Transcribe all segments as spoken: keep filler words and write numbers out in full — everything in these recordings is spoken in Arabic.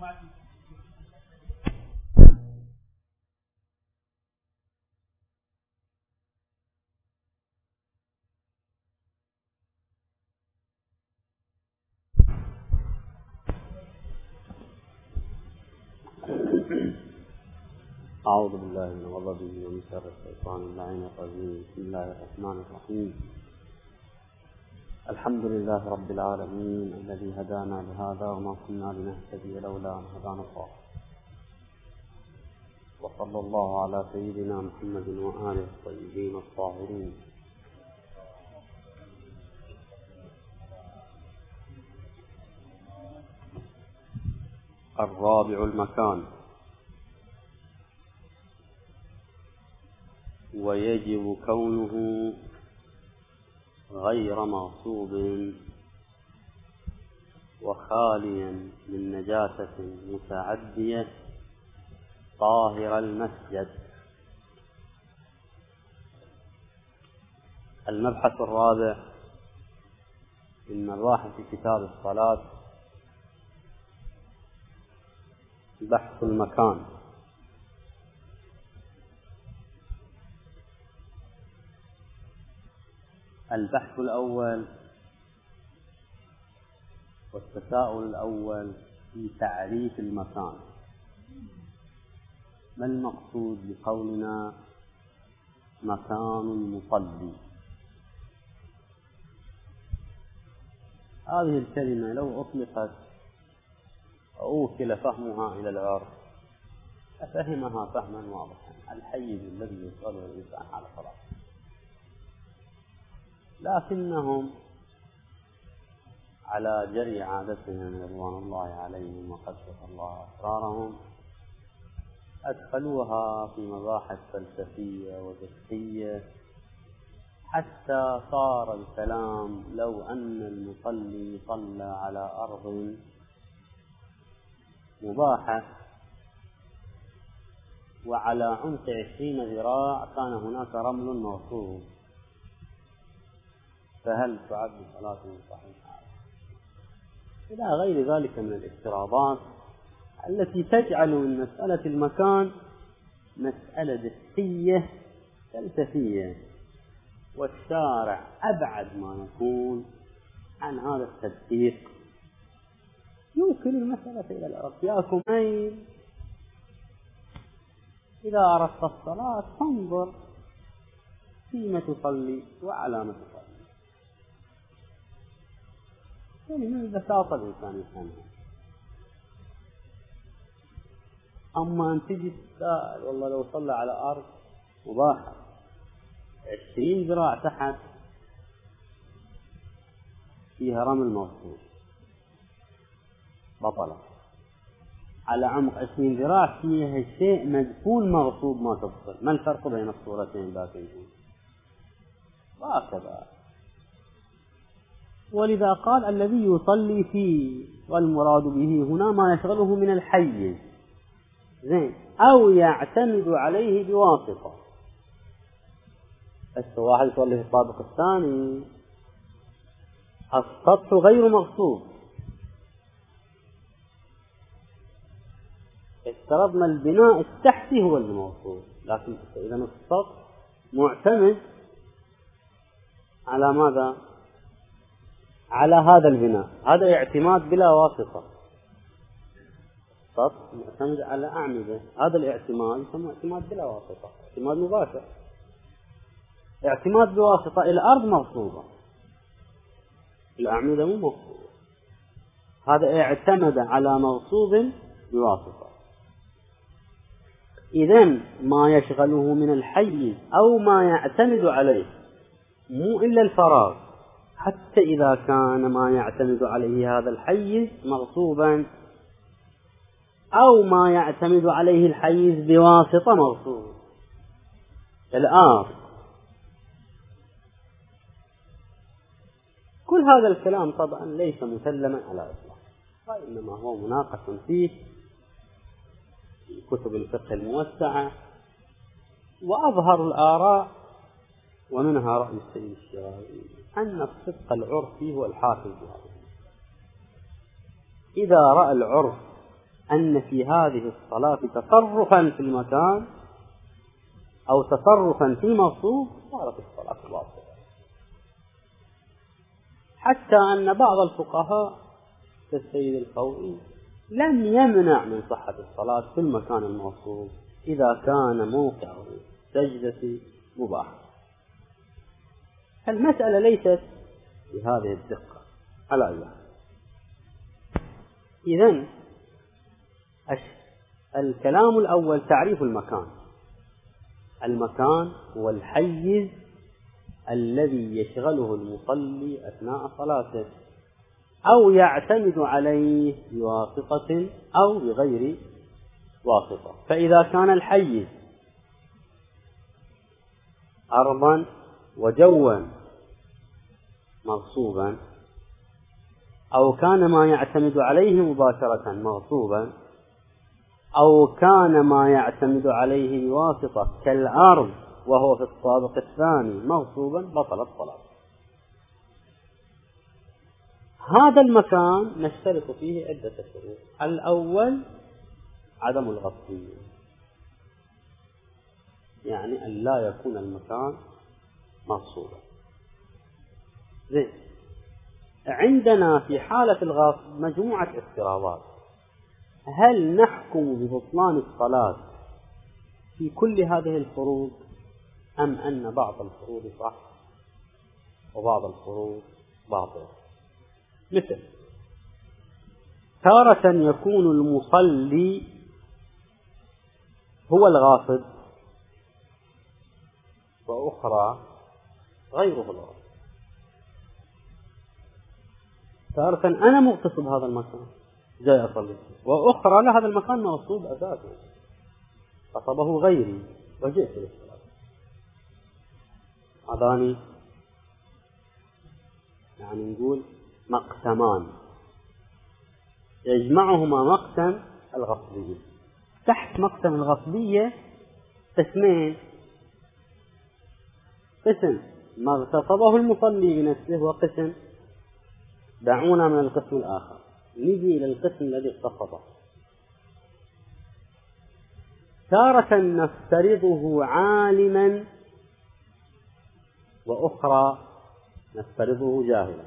أعوذ بالله من غضبه ومن شر الشيطان اللعين الرجيم. بسم الله الرحمن الرحيم. الحمد لله رب العالمين الذي هدانا لهذا وما كنا لنهتدي لولا أن هدانا الله، وصلى الله على سيدنا محمد وآله الطيبين الطاهرين. الرابع المكان، ويجب كونه غير مغصوب وخاليا من نجاسة متعدية طاهر المسجد. المبحث الرابع من مباحث كتاب الصلاة بحث المكان. البحث الأول والتساؤل الأول في تعريف المكان. ما المقصود بقولنا مكان المصلي؟ هذه الكلمة لو أطلقت أوكل فهمها إلى العرف أفهمها فهما واضحا، الحيز الذي يصلي الإنسان على صلاته. لكنهم على جري عادتهم رضوان الله عليهم وقدس الله أسرارهم أدخلوها في مباحث فلسفية وفقهية، حتى صار الكلام لو أن المصلي صلى على أرض مباحة وعلى عمق عشرين ذراع كان هناك رمل موصوب، فهل تعد صلاته صحيحة؟ إلى غير ذلك من الافتراضات التي تجعل من مسألة المكان مسألة دقية فلسفية، والشارع أبعد ما يكون عن هذا التدقيق. يمكن المسألة إلى العرف. ياكم أين إذا أردت الصلاة فانظر فيما تصلي وعلى ما تصلي. يعني من البساطة الإنسان يفهمها. أما أن تجي تسأل والله لو صلى على أرض مباحة عشرين ذراع تحت فيها رمل موصول بطلة، على عمق عشرين ذراع فيها شيء مدفون مغصوب ما تبصر، ما الفرق بين الصورتين باكين؟ وهكذا. ولذا قال الذي يصلي فيه، والمراد به هنا ما يشغله من الحي زين أو يعتمد عليه بواسطة. بس واحد يصلي في الطابق الثاني السطح غير مغصوب، افترضنا البناء التحتي هو المغصوب، لكن إذا السطح معتمد على ماذا؟ على هذا البناء. هذا اعتماد بلا واسطة. السطح معتمد على أعمدة، هذا الاعتماد يسمى اعتماد بلا واسطة، اعتماد مباشر. اعتماد بواسطة الأرض مغصوبة، الأعمدة مو مغصوبة. هذا اعتمد على مغصوب بواسطة. إذن ما يشغله من الحيز أو ما يعتمد عليه مو إلا الفراغ، حتى إذا كان ما يعتمد عليه هذا الحيز مغصوبا أو ما يعتمد عليه الحيز بواسطة مغصوب. الآن كل هذا الكلام طبعا ليس مسلما على إطلاق، وإنما هو مناقش فيه في كتب الفقه الموسعة، وأظهر الآراء ومنها رأي السيد الشرعي أن الصدق العرفي هو الحاكم بهذا. إذا رأى العرف أن في هذه الصلاة تصرفا في المكان أو تصرفا في المغصوب صارت الصلاة باطلة. حتى أن بعض الفقهاء كالسيد الخوئي لم يمنع من صحة الصلاة في المكان المغصوب إذا كان موقع السجدة مباحا. المسألة ليست بهذه الدقة على أيها. إذن الكلام الأول تعريف المكان. المكان هو الحيز الذي يشغله المصلي أثناء صلاته أو يعتمد عليه بواسطة أو بغير واسطة. فإذا كان الحيز أرضا وجوا مغصوبا أو كان ما يعتمد عليه مباشرة مغصوبا أو كان ما يعتمد عليه بواسطة كالأرض وهو في الطابق الثاني مغصوبا بطلت صلاته. هذا المكان نشترط فيه عدة شروط. الأول عدم الغصبية، يعني أن لا يكون المكان مغصوبا. زين، عندنا في حالة الغصب مجموعة افتراضات. هل نحكم ببطلان الصلاة في كل هذه الفروض أم أن بعض الفروض صح وبعض الفروض باطل؟ مثل تارة يكون المصلي هو الغاصب وأخرى غيره الغاصب. تارة أنا مغتصب هذا المكان جاي أصلي، وأخرى لا، هذا المكان مغصوب أساسا غصبه غيري وجئت للصلاة. هذان يعني نقول مقسمان يجمعهما مقسم الغصبية. تحت مقسم الغصبية قسمين: قسم ما اغتصبه المصلي بنفسه، وقسم دعونا من القسم الآخر نجي إلى القسم الذي اغتصبه. تارة نفترضه عالما وأخرى نفترضه جاهلا.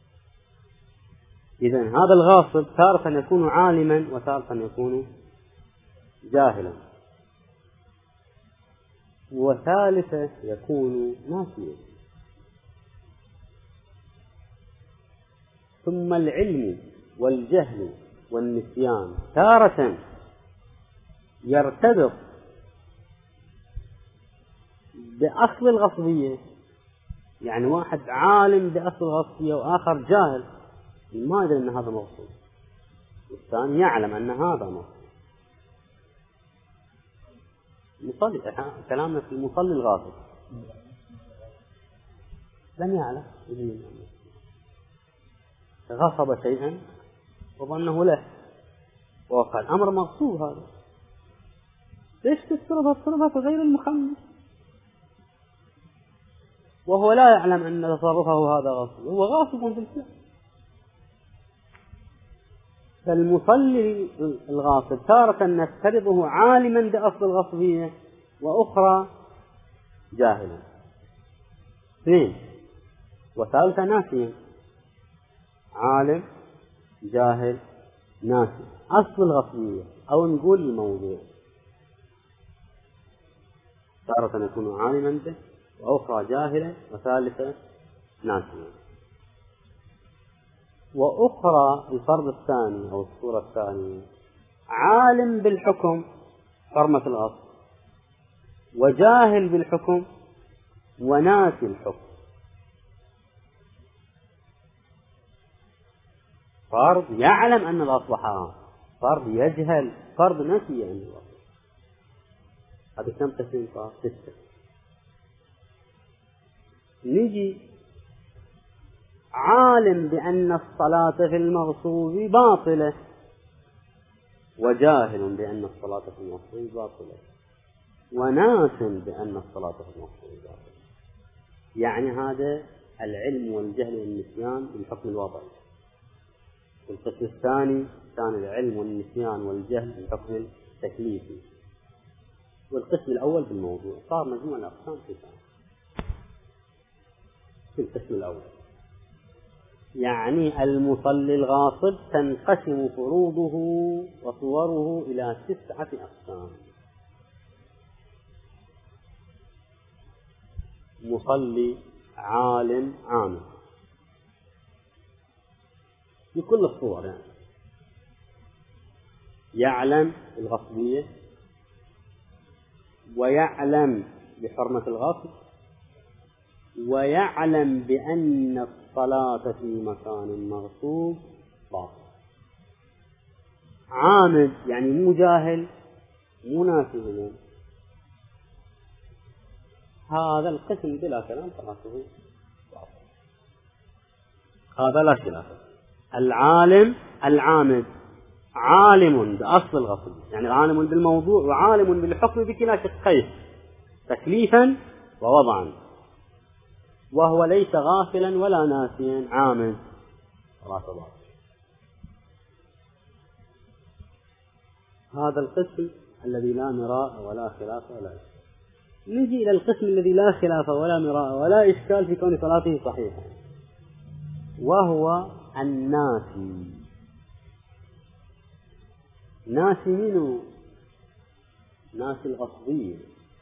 إذن هذا الغاصب تارة يكون عالما وتارة يكون جاهلا، وثالثة يكون ناسيا. ثم العلم والجهل والنسيان تارة يرتبط بأصل الغصبية، يعني واحد عالم بأصل الغصبية وآخر جاهل ما يدري أن هذا مغصوب، والثاني يعلم أن هذا مغصوب. مصلي، كلامنا في المصلي الغاصب لم يعلم، غصب شيئا وظنه له ووقع الأمر مغصوب. هذا ليش تتصرف تصرفها غير المخمس وهو لا يعلم أن تصرفه هذا غاصب، هو غاصب بالفعل. فالمصلي الغاصب تارة نفترضه عالما بأصل الغصبية وأخرى جاهلا. اثنين، وثالثة ناسيا. عالم جاهل ناسي أصل الغصبية أو نقول الموضوع. تارة يكون عالما به وأخرى جاهلا وثالثة ناسيا. وأخرى الفرض الثاني أو الصورة الثانية عالم بالحكم حرمة الغصب وجاهل بالحكم وناسي الحكم. فرض يعلم أن الغصب حرام، فرض يجهل، فرض نسي أن الغصب. هذا كم قسم؟ صار ستة. نجي عالم بأن الصلاة في المغصوب باطلة وجاهل بأن الصلاة في المغصوب باطلة وناس بأن الصلاة في المغصوب باطلة. يعني هذا العلم والجهل والنسيان بالحكم الوضعي، والقسم الثاني كان العلم والنسيان والجهل بالحكم التكليفي. والقسم الأول في الموضوع صار مجموع الأقسام تسعة في القسم الأول. يعني المصلي الغاصب تنقسم فروضه وصوره إلى تسعة أقسام. مصلي عالم عامل بكل الصور، يعني يعلم الغصبية ويعلم بحرمة الغصب ويعلم بأن الصلاة في مكان مغصوب باطل. عامد يعني مو جاهل مو ناسي، هذا القسم بلا كلام صلاته باطل، هذا لا خلاف. العالم العامد عالم بأصل الغصب، يعني عالم بالموضوع وعالم بالحكم بكلا شقيه تكليفا ووضعا، وهو ليس غافلا ولا ناسيا عامد صلاته باطل. هذا القسم الذي لا مراء ولا خلاف ولا إشكال. نجي إلى القسم الذي لا خلاف ولا مراء ولا إشكال في كون صلاته صحيحة، وهو الناسي. ناسي منه ناسي الغصبية،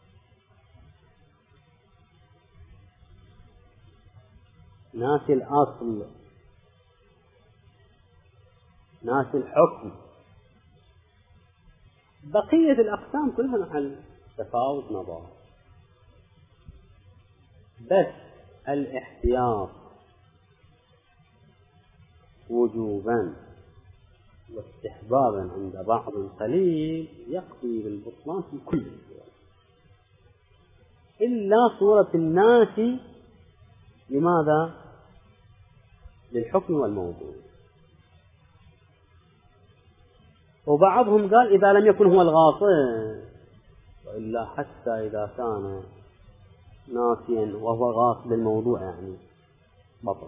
ناسي الأصل، ناسي الحكم. بقية الأقسام كلها محل تفاوت نظر، بس الاحتياط وجوبا واستحبابا عند بعض قليل يقضي بالبطلان في كل الصور إلا صورة الناس. لماذا؟ للحكم والموضوع. وبعضهم قال إذا لم يكن هو الغاصب، وإلا حتى إذا كان ناسيا وهو غاصب الموضوع يعني بطل.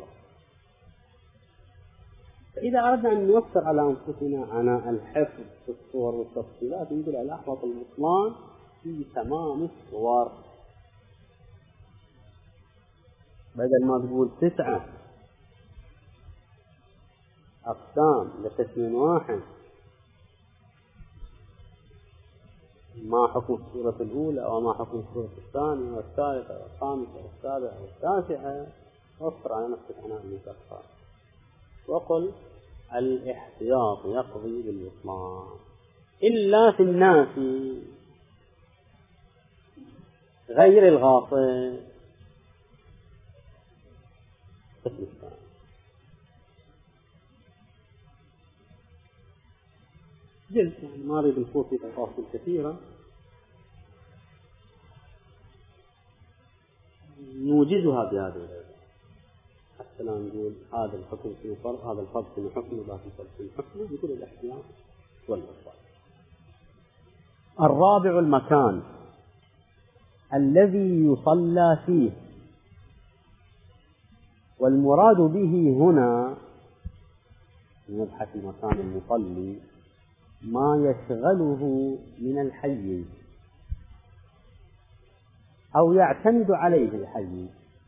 فإذا أردنا أن نوفر على أنفسنا عناء الحفظ في الصور والتفصيلات نقول على أحوط البطلان في تمام الصور، بدل ما تقول تسعة أقسام لقسم واحد، ما حكم السورة الأولى وما حكم السورة الثانية والثالثة والخامسة والسابعة والتاسعة، وفر على نفسك عناء المكفر وقل الاحتياط يقضي بالبطلان إلا في الناس غير الغاصب. قسم الثاني جلد، يعني ما أريد الفوت في تفاصيل كثيرة، نوجزها بهذه العبارة حتى لا نقول هذا الحكم في فرض، هذا الفرض في حكم وذاك الفرض في حكم، بكل الاحتياط والإفضال. الرابع المكان الذي يصلى فيه، والمراد به هنا نبحث مكان المصلي ما يشغله من الحي أو يعتمد عليه الحي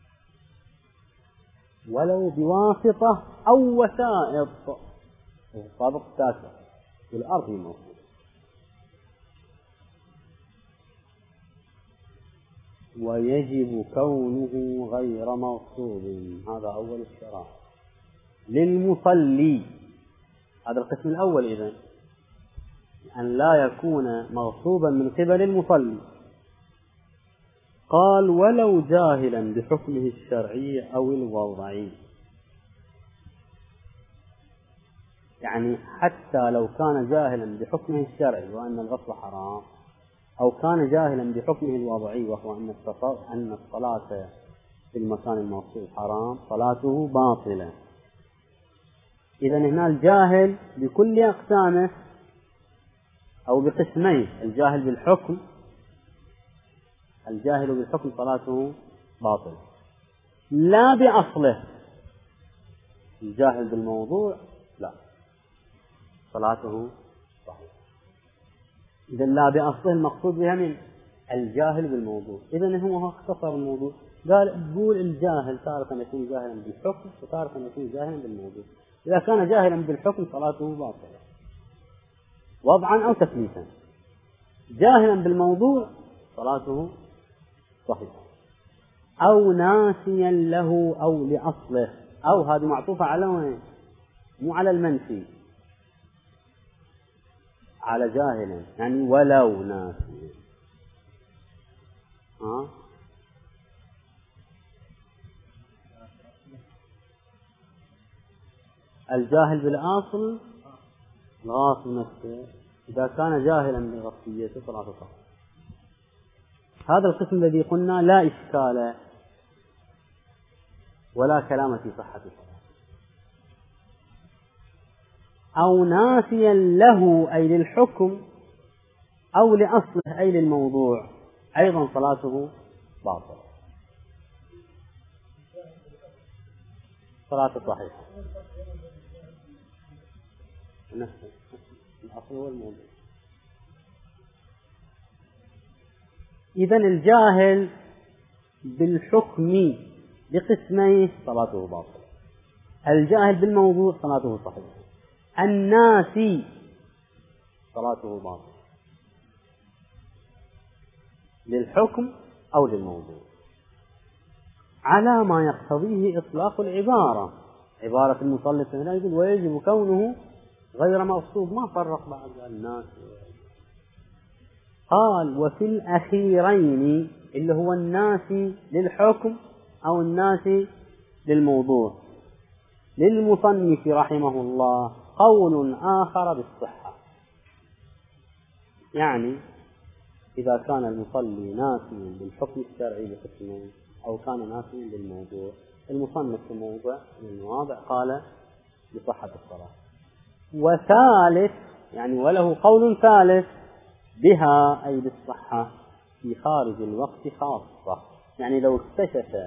ولو بواسطة أو وسائط، الطابق التاسع في الأرض الموجود. ويجب كونه غير مغصوب، هذا أول الشرائط للمصلي. هذا القسم الأول، إذن أن لا يكون مغصوبا من قبل المصلي. قال ولو جاهلا بحكمه الشرعي أو الوضعي، يعني حتى لو كان جاهلا بحكمه الشرعي وأن الغصب حرام، أو كان جاهلا بحكمه الوضعي وهو أن الصلاة في المكان المغصوب حرام، صلاته باطلة. إذن هنا الجاهل بكل أقسامه أو بقسمين، الجاهل بالحكم، الجاهل بالحكم صلاته باطلة، لا بأصله. الجاهل بالموضوع لا، صلاته صحيحة. إذا لا بأصله المقصود بها من الجاهل بالموضوع. إذا هو اختصر الموضوع، قال قول الجاهل تارة يكون جاهلا بالحكم وتارة يكون جاهلا بالموضوع. إذا كان جاهلا بالحكم صلاته باطلة وضعا أو تثبيتا، جاهلا بالموضوع صلاته صحيحة، أو ناسيا له أو لأصله. أو هذه معطوفة على وين؟ مو على المنفي، على جاهلا، يعني ولو ناسيا. ها؟ الجاهل بالأصل الغاصب نفسه إذا كان جاهلا بغصبيته صلاته صحيحة. هذا القسم الذي قلنا لا إشكال ولا كلام في صحة الصلاة. أو ناسيا له أي للحكم أو لأصله أي للموضوع أيضا صلاته باطلة، صلاته صحيحة. نفسه الأصل هو الموضوع. إذن الجاهل بالحكم بقسميه صلاته باطلة، الجاهل بالموضوع صلاته صحيحة، الناسي صلاته باطلة للحكم أو للموضوع، على ما يقتضيه إطلاق العبارة. عبارة المصنف هنا يقول ويجب كونه غير مقصود، ما فرق بعد الناس. قال وفي الأخيرين اللي هو الناسي للحكم أو الناسي للموضوع للمصنف رحمه الله قول آخر بالصحة. يعني إذا كان المصلي ناسيا بالحكم الشرعي بقسمين أو كان ناسيا بالموضوع، المصنف في موضع من المواضع قال بصحة الصلاة. وثالث يعني وله قول ثالث بها أي بالصحة في خارج الوقت خاصة، يعني لو اكتشف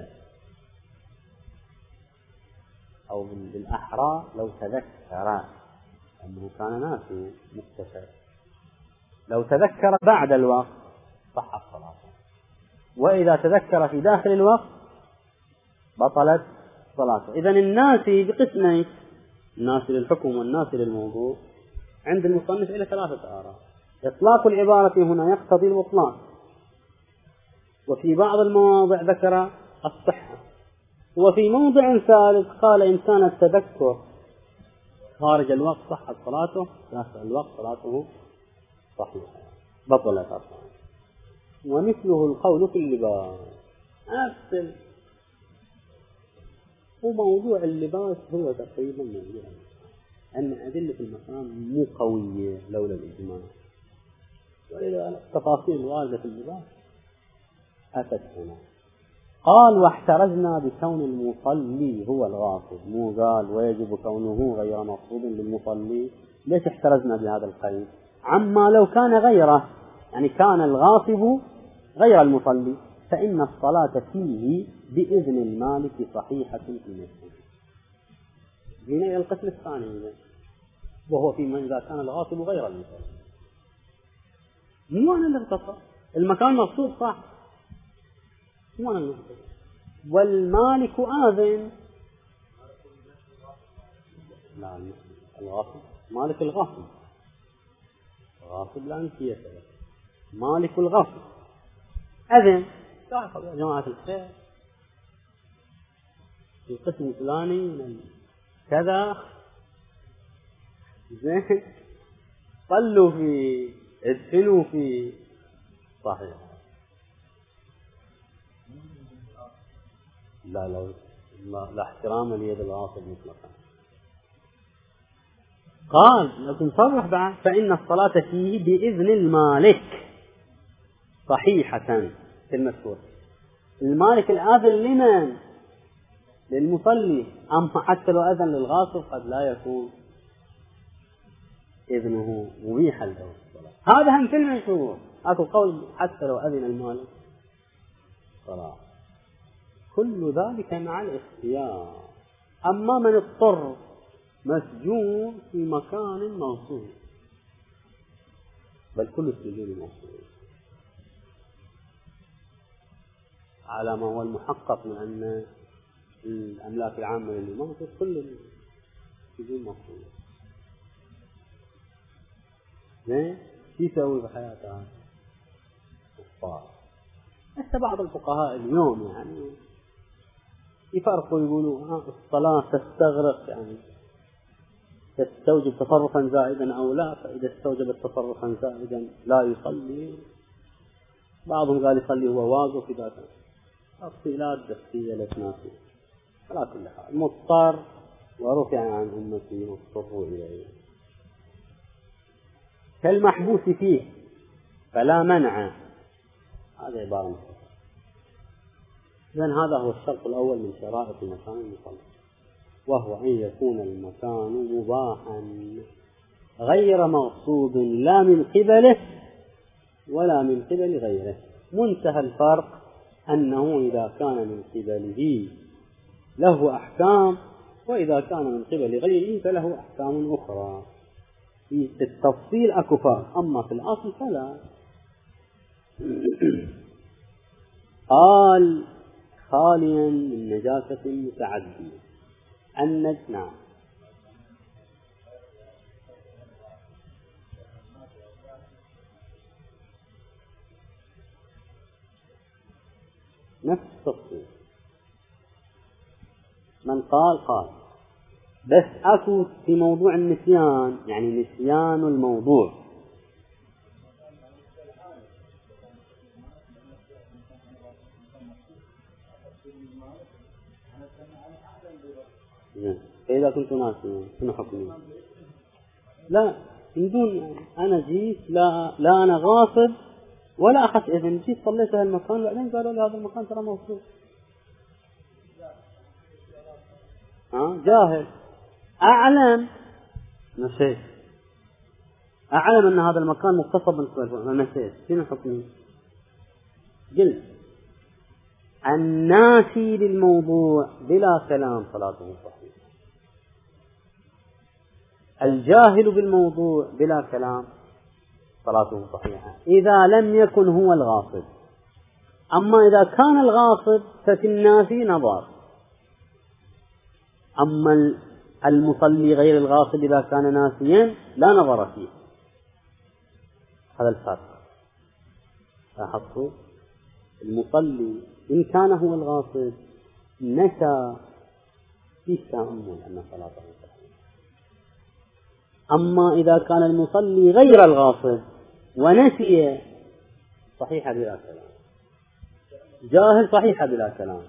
أو بالأحرى لو تذكر أنه كان ناسي مكتشف، لو تذكر بعد الوقت صحت صلاته، وإذا تذكر في داخل الوقت بطلت صلاته. إذن الناسي بقسمين، الناسي للحكم والناسي للموضوع، عند المصنف إلى ثلاثة آراء. إطلاق العبارة هنا يقتضي الإطلاق، وفي بعض المواضع ذكر الصحة، وفي موضع ثالث قال إن كان التذكر خارج الوقت صحت صلاته، داخل الوقت صلاته صحيحة بطلت أصلا. ومثله القول في اللباس أفصل، وموضوع اللباس هو تقريبا موضوع أن أدلة المقام مو قوية لولا الإجماع، ولذلك التفاصيل الواردة في اللباس أتت هنا. قال واحترزنا بكون المصلي هو الغاصب، مو قال ويجب كونه غير مقصود للمصلي. ليش احترزنا بهذا القيد؟ عما لو كان غيره، يعني كان الغاصب غير المصلي فإن الصلاة فيه بإذن المالك صحيحة في نفسه. هنا القسم الثاني وهو في من إذا كان الغاصب غير المصلي، مو أنا اللي اختصر المكان مقصود صح، مو أنا اللي اختصر، والمالك آذن. لا الغاصب مالك الغاصب، غاصب لا نسيه، مالك الغاصب أذن تعرفوا يا جماعة الخير في القسم الفلاني من كذا زين، صلوا في ادفنوا في صحيح. لا لا لا, لا احترام ليد الغاصب مطلقا. قال لكن صرح بعد فإن الصلاة فيه بإذن المالك صحيحة في المذكور. المالك الآذن لمن؟ للمصلي، أما حتى لو أذن للغاصب قد لا يكون إذنه مبيحا له الصلاة. هذا هم في المشهور، أكو قول حتى لو أذن المالك صلاة. كل ذلك مع الاختيار. أما من اضطر مسجون في مكان موصول، بل كل السجون موصول على ما هو المحقق من أن الأملاك العامة للإمام كل السجون موصول. زين شو يسوي بحياته؟ كفار. هسه بعض الفقهاء اليوم يعني يفرقوا يقولوا ها الصلاة تستغرق يعني تستوجب تصرفا زائدا أو لا، فإذا استوجبت تصرفا زائدا لا يصلي. بعضهم قال يصلي هو واقف إذا كان تفصيلات دستية لتناسب. على كل حال مضطر ورفع عن أمتي واضطروا إليه كالمحبوس فيه فلا منع. هذا عبارة مختصرة. إذن هذا هو الشرط الأول من شرائط مكان المصلى، وهو أن يكون المكان مباحا غير مغصوب لا من قبله ولا من قبل غيره. منتهى الفرق أنه إذا كان من قبله له أحكام، وإذا كان من قبل غيره فله أحكام أخرى. في التفصيل أكو فرق، أما في الأصل فلا. قال خاليا من نجاسة متعدية النجس. نعم نفس التفصيل. من قال قال بس أكو في موضوع النسيان، يعني نسيان الموضوع. إذا كنت ناسيا شنو حكمي؟ لا بدون أنا جيت، لا لا أنا غاصب ولا أخذت إذن، جيت صليت في المكان وبعدين قالوا لي هذا المكان ترى موصول. ها جاهل أعلم نسيت، أعلم أن هذا المكان مغتصب من قبل نسيت، شنو حكمي؟ قلت الناسي للموضوع بلا كلام صلاته صحيحة، الجاهل بالموضوع بلا كلام صلاته صحيحة إذا لم يكن هو الغاصب. أما إذا كان الغاصب ففي الناسي نظر، أما المصلي غير الغاصب إذا كان ناسيا لا نظر فيه. هذا الفرق. لاحظتوا؟ المصلي إن كان هو الغاصب نسى فيه تأمل أن صلاته صحيحة. أما إذا كان المصلي غير الغاصب ونسي صحيحة بلا كلام، جاهل صحيحة بلا كلام.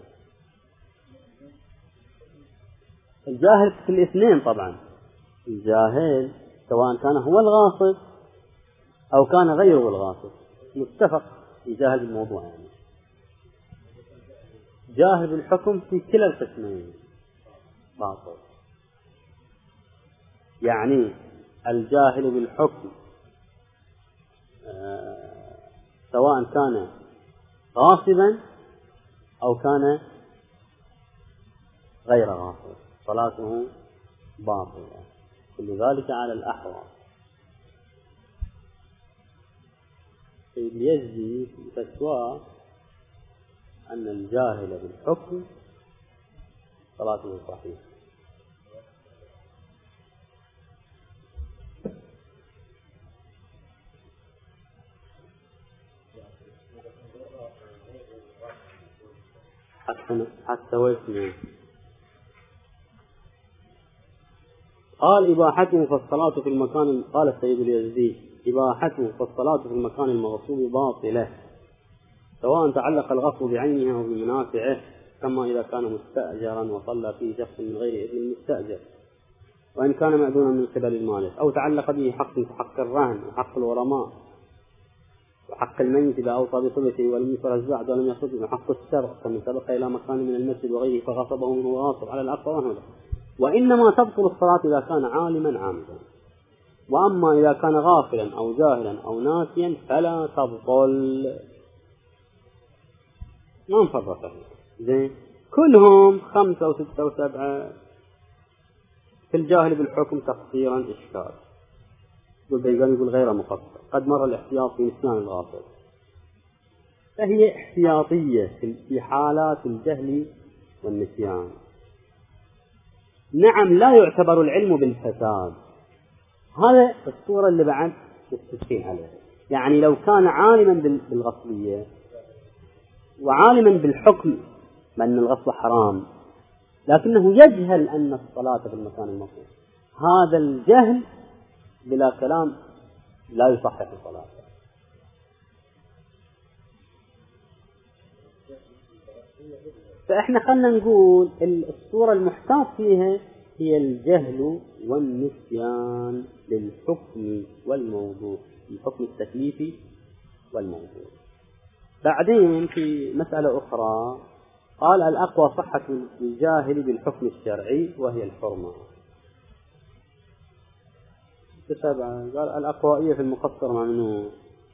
الجاهل في الاثنين طبعا، الجاهل سواء كان هو الغاصب أو كان غيره الغاصب متفق يجاهل بالموضوع، يعني جاهل بالحكم في كلا القسمين باطل. يعني الجاهل بالحكم آه سواء كان غاصبا أو كان غير غاصب صلاته باطلة. كل ذلك على الأحوال. يجزي في فتوى أن الجاهل بالحكم صلاته صحيحة. حتى حتى ويسمع. قال إباحته فالصلاة في المكان، قال السيد اليزدي إباحته فالصلاة في المكان المغصوب باطلة، سواء تعلق الغصب بعينه أو بمنافعه، كما إذا كان مستأجرا وصلى فيه شخص من غير إذن المستأجر، وإن كان مأذونا من قبل المالك، أو تعلق به حق كحق الرهن وحق الغرماء وحق الميت إذا أوصى بصلته ولم يفرج الزعد ولم يخرج، وحق السرق كمن سبق إلى مكان من المسجد وغيره فغصبه منه غاصب على الأقصى وهذا. وإنما تبطل الصلاة إذا كان عالما عامدا، وأما إذا كان غافلا أو جاهلا أو ناسيا فلا تبطل. ما نفرق زين، كلهم خمسة وستة وسبعة في الجاهل بالحكم تقصيرا إشكال. والبيقاني يقول غير مقصر، قد مر الاحتياط في نسيان الغافل، فهي احتياطية في حالات الجهل والنسيان. نعم لا يعتبر العلم بالفساد، هذا الصورة اللي بعد مستشفين عليها. يعني لو كان عالما بالغصبية وعالما بالحكم بأن الغصب حرام، لكنه يجهل أن الصلاة في المكان المطلوب، هذا الجهل بلا كلام لا يصحح الصلاة. فإحنا خلنا نقول الصورة المحتاط فيها هي الجهل والنسيان للحكم والموضوع، الحكم التكليفي والموضوع. بعدين في مسألة أخرى قال الأقوى صحة الجاهل بالحكم الشرعي وهي الحرمة. تسابع قال الأقوائية في المقصر ممنوع.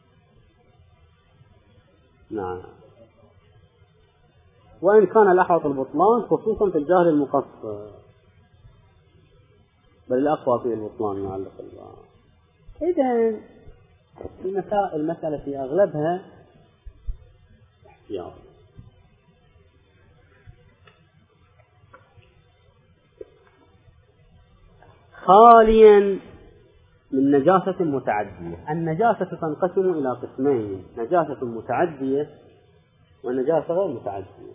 نعم، وإن كان الأحوط البطلان خصوصا في الجاهل المقصر، بل الأقوى فيه البطلان يعلق الله. إذن المسألة في أغلبها احتياط. خاليا من نجاسة متعدية. النجاسة تنقسم إلى قسمين: نجاسة متعدية ونجاسة غير متعدية.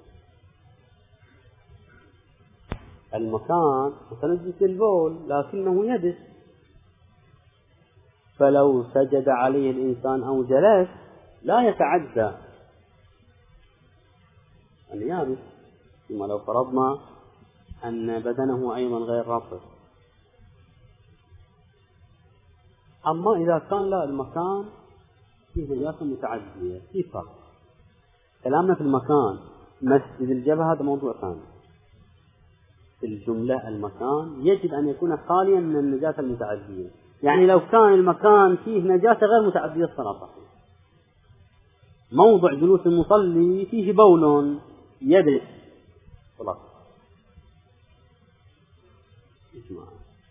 المكان متنجس البول لكنه يبس، فلو سجد عليه الإنسان أو جلس لا يتعدى أن يابس، ثم لو فرضنا أن بدنه أيضا غير رطب. أما إذا كان لا المكان فيه نجاسة متعدية في فرق. كلامنا في المكان، مسجد الجبهة هذا موضوع ثاني. في الجملة المكان يجب أن يكون خاليا من النجاسة المتعدية. يعني لو كان المكان فيه نجاسة غير متعدية الصلاة صحيح. موضع جلوس المصلي فيه بول يبس صلاة اسمع،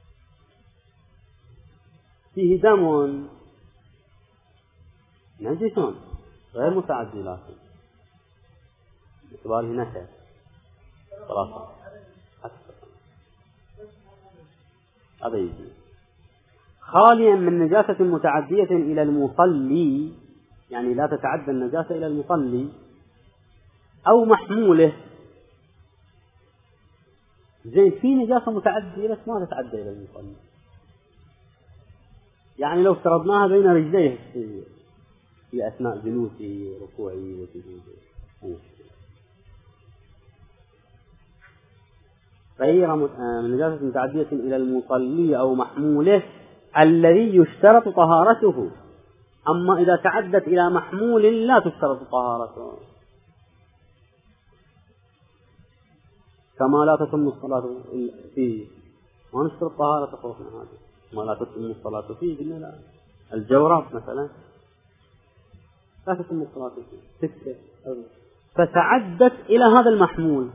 فيه دم نجس غير متعدي لكن باعتباره نشأ صلاة هذا يجي. خاليا من نجاسة متعدية إلى المصلي، يعني لا تتعدى النجاسة إلى المصلي أو محموله. زين في نجاسة متعدية بس ما تتعدى إلى المصلي، يعني لو افترضناها بين رجليه في أثناء جلوسه ركوعه وسجوده، غير من نجاسة متعدية إلى المصلي أو محموله الذي يشترط طهارته. أما إذا تعدت إلى محمول لا تشترط طهارته، كما لا تتم الصلاة فيه، ما نشترط طهارة خوفنا هذا ما لا تتم الصلاة فيه. قلنا لا، الجورب مثلا لا تتم الصلاة فيه ستة، فتعدت إلى هذا المحمول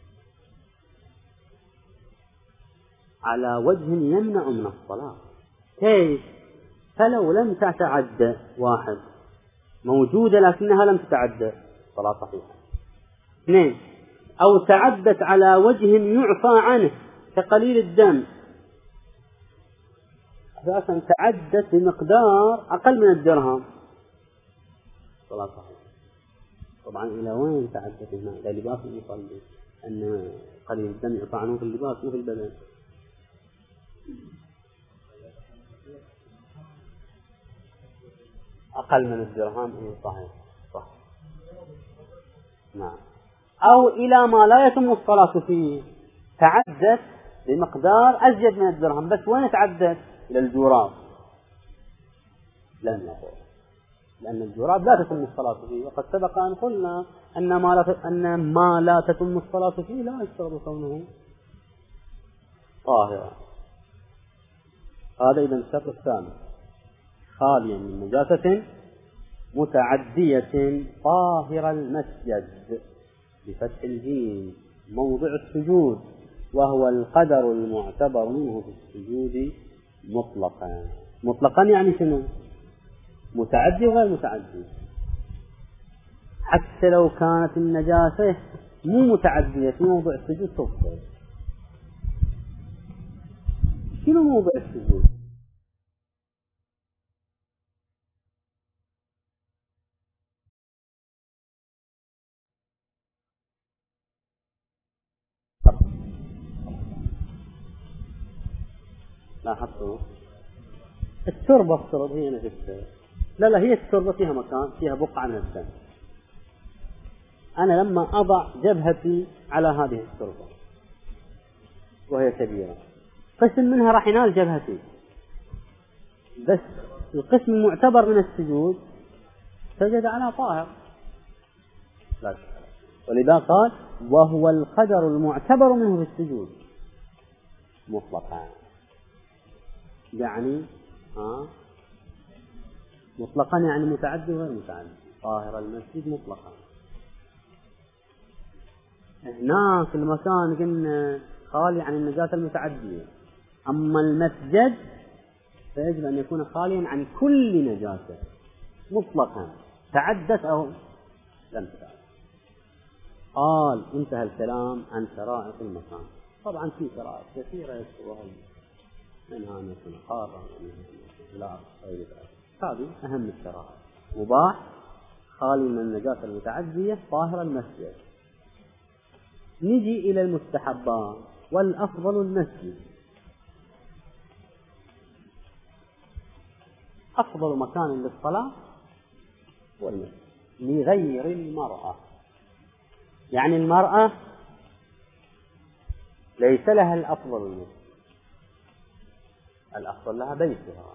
على وجه يمنع من الصلاة. كيف؟ فلو لم تتعدى واحد موجودة لكنها لم تتعدى صلاة صحيحة. اثنين، أو تعدت على وجه يعفى عنه كقليل الدم، أساسا تعدت بمقدار أقل من الدرهم صلاة صحيحة. طبعا إلى وين تعدت هنا؟ إلى لباس المصلي، أن قليل الدم يعفى عنه في اللباس مو في البدن. أقل من الدرهم إيه صحيح صح. نعم. أو إلى ما لا يتم الصلاة فيه، تعدت بمقدار أزيد من الدرهم، بس وين تعدت؟ إلى الجوراب. لن نقول، لأن الجوراب لا تتم الصلاة فيه، وقد سبق أن قلنا أن ما لا أن ما لا تتم الصلاة فيه لا يشترط كونه طاهرا. هذا إذا الشرط الثاني، خاليا من نجاسة متعدية طاهر المسجد بفتح الجيم موضع السجود وهو القدر المعتبر منه في السجود مطلقا. مطلقا يعني شنو؟ متعدي وغير متعدي. حتى لو كانت النجاسة مو متعدية في موضع السجود تفضل. شنو موضع السجود؟ لاحظتوا التربة افترض هي نفسها، لا لا هي التربة فيها مكان، فيها بقعة من الدم. أنا لما أضع جبهتي على هذه التربة وهي كبيرة، قسم منها راح ينال جبهتي، بس القسم المعتبر من السجود سجد على طاهر. لا. ولذا قال وهو القدر المعتبر منه في السجود مطلقا. يعني ها مطلقا يعني متعدي وغير متعدي. طاهر المسجد مطلقا. هناك المكان قلنا خالي عن النجاسة المتعدية، أما المسجد فيجب أن يكون خاليا عن كل نجاسة مطلقا تعدت أو لم تتعدد. قال انتهى الكلام عن شرائط المكان. طبعا في شرائط كثيرة يذكرها منها أن يكون قارا لا غير ذلك. هذه أهم الشرائط. مباح خالي من النجاسة المتعدية طاهر المسجد. نجي إلى المستحبات. والأفضل المسجد. أفضل مكان للصلاة هو المسجد لغير المرأة. يعني المرأة ليس لها الأفضل المسجد، الأفضل لها بيتها.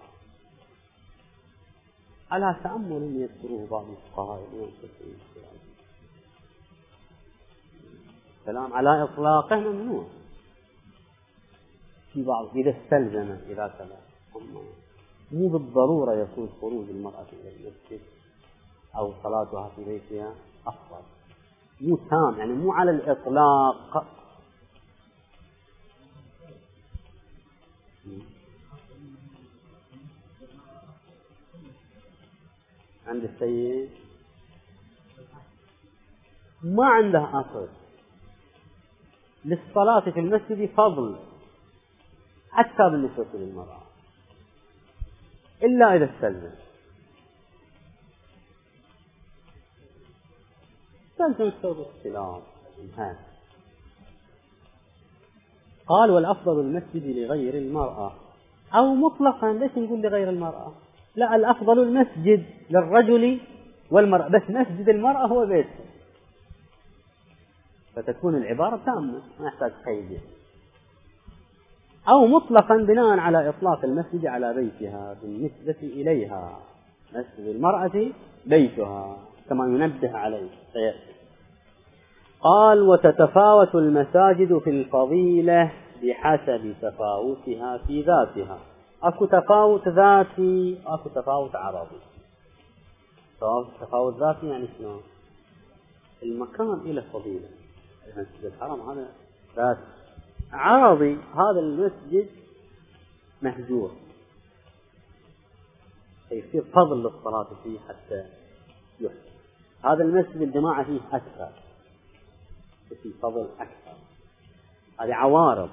على تأمل يذكره بعض الفقهاء الكلام على إطلاقه ممنوع في بعض إذا استلزم إذا كذا، مو بالضرورة يكون خروج المرأة إلى المسجد أو صلاتها في بيتها أفضل. مو تام يعني مو على الإطلاق. عند السيد ما عنده أصل للصلاة في المسجد فضل حتى بالنسبة للمرأة إلا إذا استلزم. استلزم الثوب السلاح. قال والأفضل المسجد لغير المرأة أو مطلقا. ليش نقول لغير المرأة؟ لا الأفضل المسجد للرجل والمرأة، بس مسجد المرأة هو بيته، فتكون العبارة تامة ما يحتاج قيد. أو مطلقا بناء على إطلاق المسجد على بيتها بالنسبة إليها. مسجد المرأة بيتها كما ينبه عليه سيأتي. قال وتتفاوت المساجد في الفضيلة بحسب تفاوتها في ذاتها. أكو تفاوت ذاتي أكو تفاوت عرضي. تفاوت ذاتي يعني شنو؟ المكان إلى فضيلة. المسجد الحرام هذا ذات. عرضي هذا المسجد مهجور، يصير فضل للصلاة فيه حتى يحسن. هذا المسجد الجماعة فيه أكثر، في فضل أكثر. هذه عوارض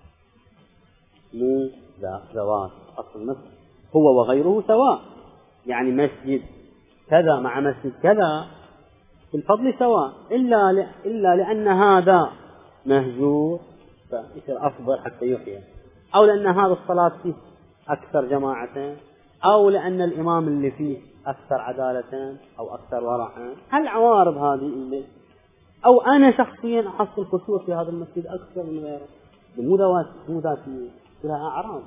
مو ذوات. أصل المسجد هو وغيره سواء، يعني مسجد كذا مع مسجد كذا في الفضل سواء، إلا ل... إلا لأن هذا مهجور فيصير أفضل حتى يحيى، أو لأن هذا الصلاة فيه أكثر جماعة، أو لأن الإمام اللي فيه أكثر عدالة أو أكثر ورعا. هالعوارض هذه اللي أو أنا شخصيا أحصل خشوع في هذا المسجد أكثر من غيره، مو ذوات مو ذاتية، لها أعراض.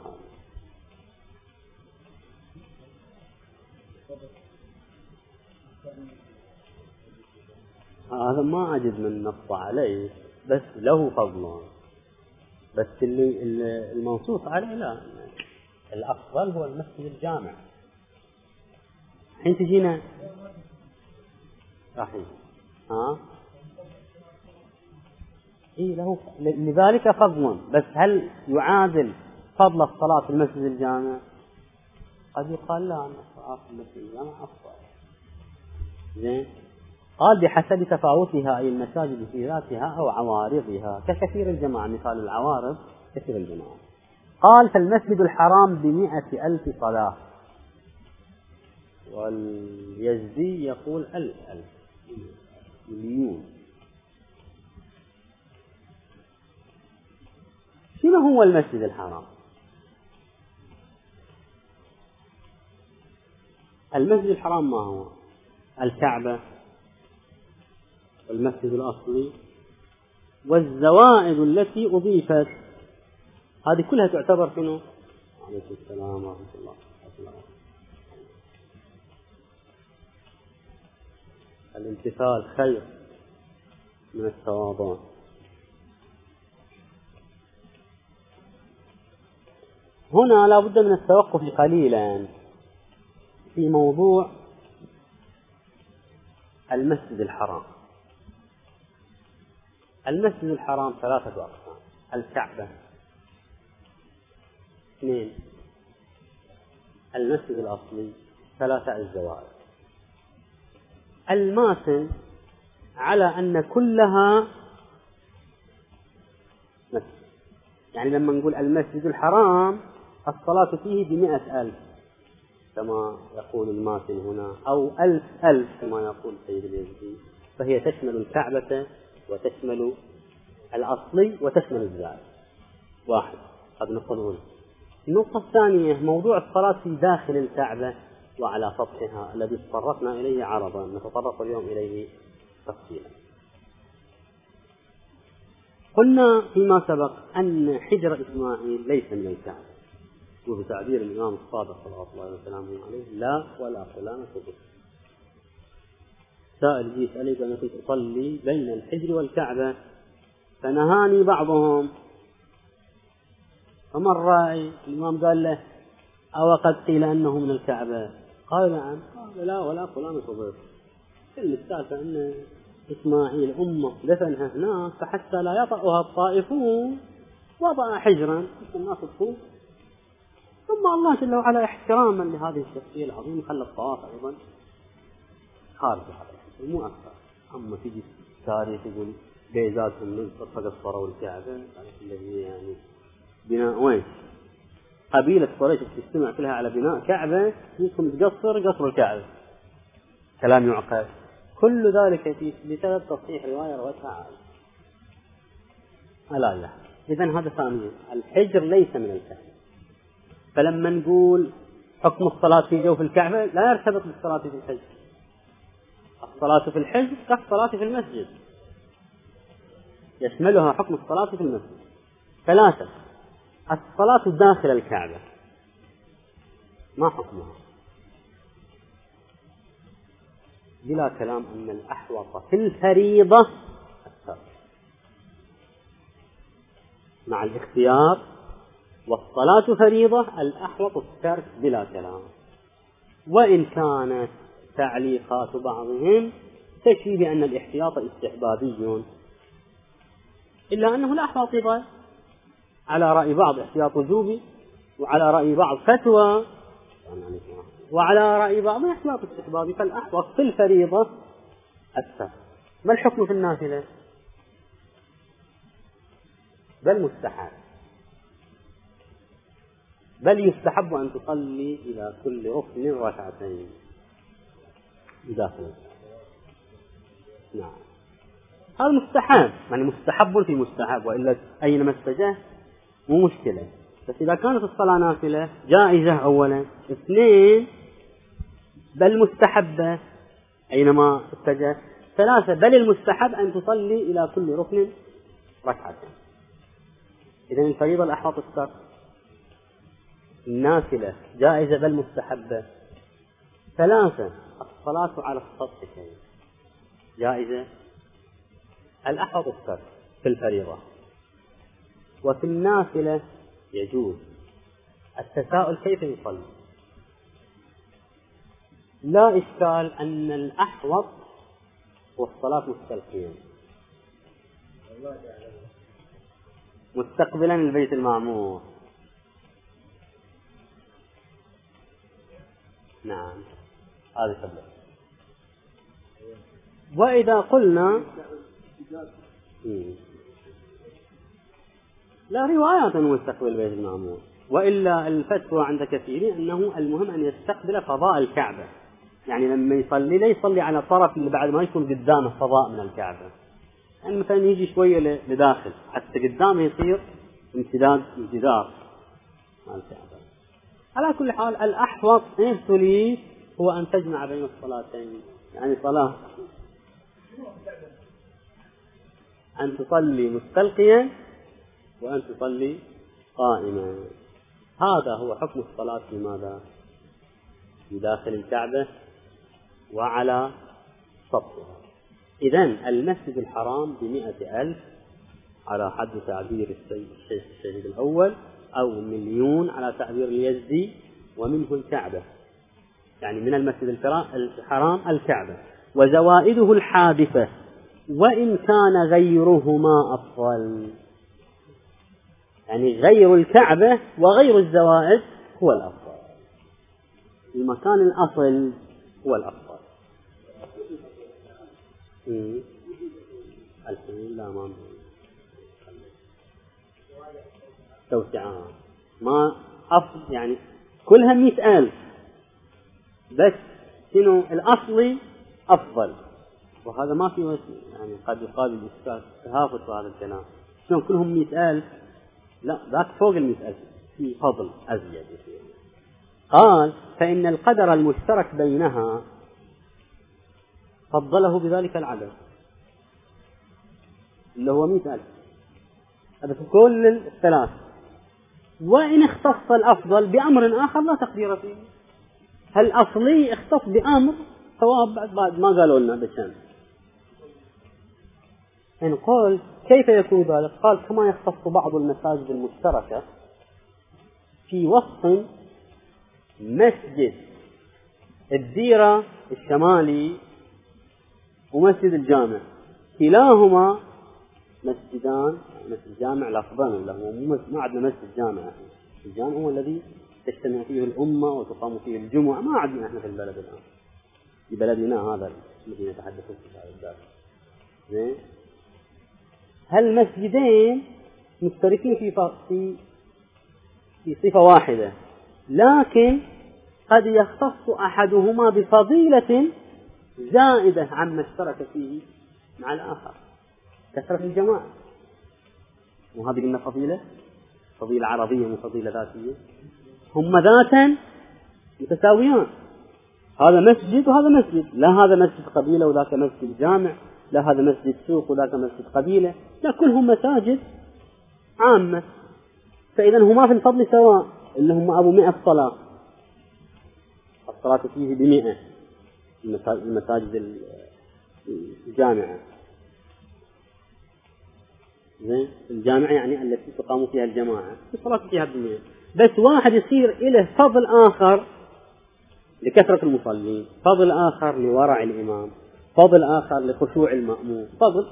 هذا ما أجد من نص عليه، بس له فضل، بس اللي المنصوص عليه لا. الأفضل هو المسجد الجامع. حين تجينا رحيم ها إيه له لذلك فضل، بس هل يعادل فضل الصلاة في المسجد الجامع؟ قد يقال لا، أن الصلاة في المسجد الجامع أفضل. زين، قال بحسب تفاوتها أي المساجد في ذاتها أو عوارضها، ككثير الجماعة، مثال العوارض كثير الجماعة. قال فالمسجد الحرام بمئة ألف صلاة، واليزدي يقول ألف ألف مليون. شنو هو المسجد الحرام؟ المسجد الحرام ما هو؟ الكعبة والمسجد الأصلي والزوائد التي أضيفت، هذه كلها تعتبر شنو؟ عليكم السلام ورحمة الله. الامتثال خير من التواضع. هنا لا بد من التوقف قليلا في موضوع المسجد الحرام. المسجد الحرام ثلاثة أقسام: الكعبة اثنين، المسجد الأصلي ثلاثة، الزوائد. الماتن على أن كلها مسجد، يعني لما نقول المسجد الحرام الصلاة فيه بمئة ألف كما يقول الماتن هنا، أو ألف ألف كما يقول سيد اليزدي، فهي تشمل الكعبة وتشمل الأصلي وتشمل الزائد. واحد، هذا النقطة الأولى. النقطة الثانية موضوع الصلاة في داخل الكعبة وعلى سطحها الذي تطرقنا إليه عرضا، نتطرق اليوم إليه تفصيلا. قلنا فيما سبق أن حجر إسماعيل ليس من الكعبة، وبتعبير الإمام الصادق صلى الله عليه وسلم عليه: لا ولا فلان صدق. سائل جيت عليك أنا كنت أصلي بين الحجر والكعبة فنهاني بعضهم، فمر الإمام قال له: أو قد قيل أنه من الكعبة؟ قال: نعم. قال: لا ولا فلان صدق. كل السالفة أن إسماعيل أمه دفنها هناك، فحتى لا يطأها الطائفون وضع حجرا الناس الطوف، ثم الله جل وعلا احتراما لهذه الشخصية العظيمة خلى الطواف أيضا خارج هذا الحجر مو أكثر. أما تجي تاريخ يقول بيزاتهم من فقصروا الكعبة، الذي يعني بناء وين؟ قبيلة قريش تجتمع كلها على بناء كعبة، يمكن تقصر قصر الكعبة، كلام يعقل. كل ذلك بسبب تصحيح رواية روتها عائشة. ألا لا، إذن هذا ثانيا، الحجر ليس من الكعبة. فلما نقول حكم الصلاة في جوف الكعبة لا يرتبط بالصلاة في الحجر. الصلاة في الحجر كالصلاة في المسجد، يشملها حكم الصلاة في المسجد. ثلاثة، الصلاة داخل الكعبة ما حكمها؟ بلا كلام أن الأحوط في الفريضة الترك مع الاختيار، والصلاة فريضة الأحوط الترك بلا كلام. وإن كانت تعليقات بعضهم تكفي بأن الاحتياط استحبابي، إلا أنه لا أحوط ضيق، على رأي بعض احتياط وجوبي، وعلى رأي بعض فتوى، وعلى رأي بعض احتياط استحبابي. فالأحوط في الفريضة الترك. ما الحكم في النافلة؟ بل مستحب، بل يستحب أن تصلي إلى كل ركن ركعتين داخل. نعم، هذا مستحب، يعني مستحب في مستحب، وإلا أينما اتجه مو مشكلة. بس إذا كانت الصلاة نافلة جائزة أولا، اثنين بل مستحبة أينما اتجه، ثلاثة بل المستحب أن تصلي إلى كل ركن ركعتين. إذن الفريضة الأحوط الترك، النافلة جائزة بل مستحبة. ثلاثة، الصلاة على السطح جائزة، الأحوط الترك في الفريضة. وفي النافلة يجوز. التساؤل كيف يصلي؟ لا إشكال أن الأحوط والصلاة مستلقيا، مستقبلا البيت المعمور. نعم هذا قبله. وإذا قلنا لا روايات مستقبل البيت المعمور، وإلا الفتوى عند كثيرين أنه المهم أن يستقبل فضاء الكعبة، يعني لما يصلي لا يصلي على الطرف اللي بعد ما يكون قدامه فضاء من الكعبة، يعني مثلا يجي شوية لداخل حتى قدامه يصير امتداد امتداد مع الكعبة. على كل حال الأحوط إن ابتليت هو أن تجمع بين الصلاتين، يعني صلاة أن تصلي مستلقيا وأن تصلي قائما. هذا هو حكم الصلاة في ماذا؟ في داخل الكعبة وعلى سطحها. إذن المسجد الحرام بمئة ألف على حد تعبير الشيخ الشهيد الأول، أو مليون على تعبير اليزدي، ومنه الكعبة، يعني من المسجد الحرام الكعبة وزوائده الحادثة، وإن كان غيرهما أفضل، يعني غير الكعبة وغير الزوائد هو الأفضل، المكان الأصل هو الأفضل. الحين لا ما توسعات ما أفضل، يعني كلها مئة ألف، بس شنو الأصلي أفضل، وهذا ما في يعني قد يقابل التهافت في هذا الكلام. شنو كلهم مئة ألف؟ لا، ذاك فوق المئة ألف في فضل أزيد. قال فإن القدر المشترك بينها فضله بذلك العدد اللي هو مئة ألف، هذا في كل الثلاث. وإن اختص الأفضل بأمر آخر لا تقدير فيه، هل أصلي اختص بأمر ثواب بعد ما قالوا لنا بالشمس. إن قال كيف يكون ذلك؟ قال كما يختص بعض المساجد المشتركة في وسط مسجد الديرة الشمالي ومسجد الجامع، كلاهما مسجدان، مسجد جامع لفظان له، ما عندنا مسجد جامع، الجامع هو الذي تجتمع فيه الأمة وتقام فيه الجمعة، ما عندنا احنا في البلد الآن، في بلدنا هذا الذي نتحدث فيه هذا البلد. زين، هالمسجدين مشتركين في في في صفة واحدة، لكن قد يختص أحدهما بفضيلة زائدة عما اشترك فيه مع الآخر، كثرة الجماعة، وهذه قلنا فضيلة فضيلة عرضية وفضيلة ذاتية، هم ذاتا متساويان، هذا مسجد وهذا مسجد، لا هذا مسجد قبيلة وذاك مسجد جامع، لا هذا مسجد سوق وذاك مسجد قبيلة، لا كلهم مساجد عامة، فإذا هما في الفضل سواء، اللي هم أبو مئة صلاة، الصلاة فيه بمئة، المساجد الجامعة، زين، الجامعة يعني التي تقام فيها الجماعة الصلاة فيها بمئة، بس واحد يصير إله فضل آخر لكثرة المصلين، فضل آخر لورع الإمام، فضل آخر لخشوع المأموم، فضل.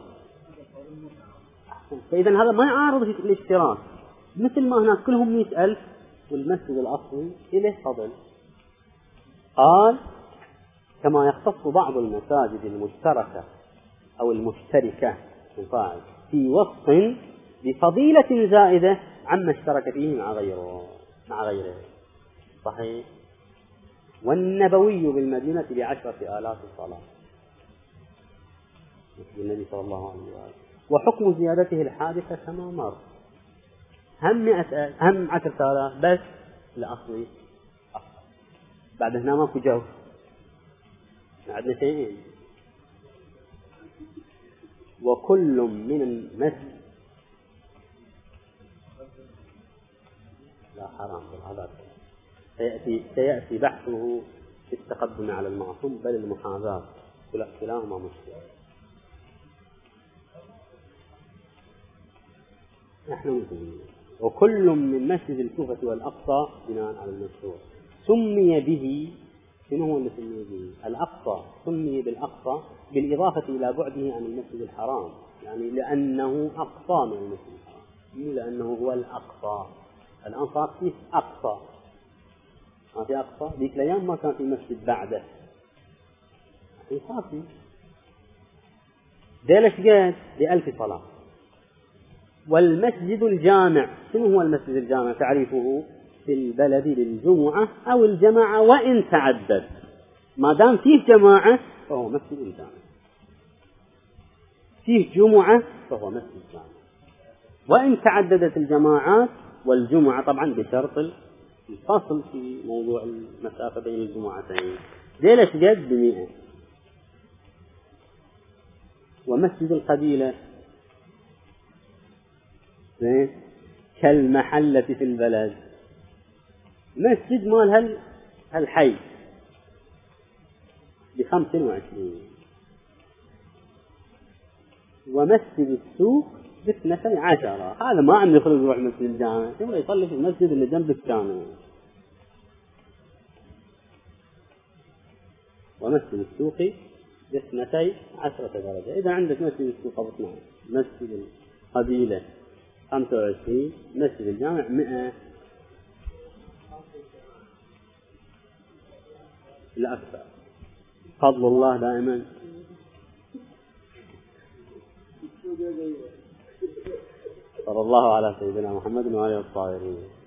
فإذا هذا ما يعارض الاشتراك، مثل ما هناك كلهم مئة ألف والمسجد الأصلي إله فضل. قال كما يختص بعض المساجد المشتركة أو المشتركة في وصف بفضيلة زائدة عما اشترك فيه مع غيره مع غيره صحيح. والنبوي بالمدينة بعشرة آلاف صلاة النبي صلى الله عليه وسلم، وحكم زيادته الحادثة كما مر، هم مئة هم عشرة آلاف بس الأصلي أفضل، بعد هنا ما كجو عندنا شيئين. وكل من المسجد لا حرام بالعذاب، سيأتي, سيأتي بحثه في التقدم على المعصوم بل المحاذاة، كلاهما مشكلة. نحن نقول وكل من مسجد الكوفة والأقصى بناء على المشهور سمي به، شنو هو اللي سمي به؟ الأقصى، سمي بالأقصى بالإضافة إلى بعده عن المسجد الحرام، يعني لأنه أقصى من المسجد الحرام، مو لأنه هو الأقصى. الآن صار فيه أقصى، ما في أقصى. ذيك الأيام ما كان في مسجد بعده، الحين صار فيه. ديلش قد بألف صلاة. والمسجد الجامع، شنو هو المسجد الجامع؟ تعريفه في البلد للجمعة أو الجماعة وإن تعدد، ما دام فيه جماعة فهو مسجد الجامع، فيه جمعة فهو مسجد جامع، وإن تعددت الجماعات. والجمعة طبعا بشرط الفصل في موضوع المسافة بين الجمعتين. ليش قد بمئة. ومسجد القبيلة كالمحلة في البلد، مسجد مال هالحي بخمس وعشرين. ومسجد السوق باثنتي عشرة. هذا ما عم يخرج يروح مسجد الجامع، يبغى يصلي في المسجد اللي جنب الجامع. ومسجد السوق باثنتي عشرة درجة. إذا عندك مسجد السوق أو اثنان، مسجد القبيلة خمسة وعشرين، مسجد الجامع مئة، لا أكثر. فضل الله دائما. صلى الله على سيدنا محمد وعلى آله الطاهرين.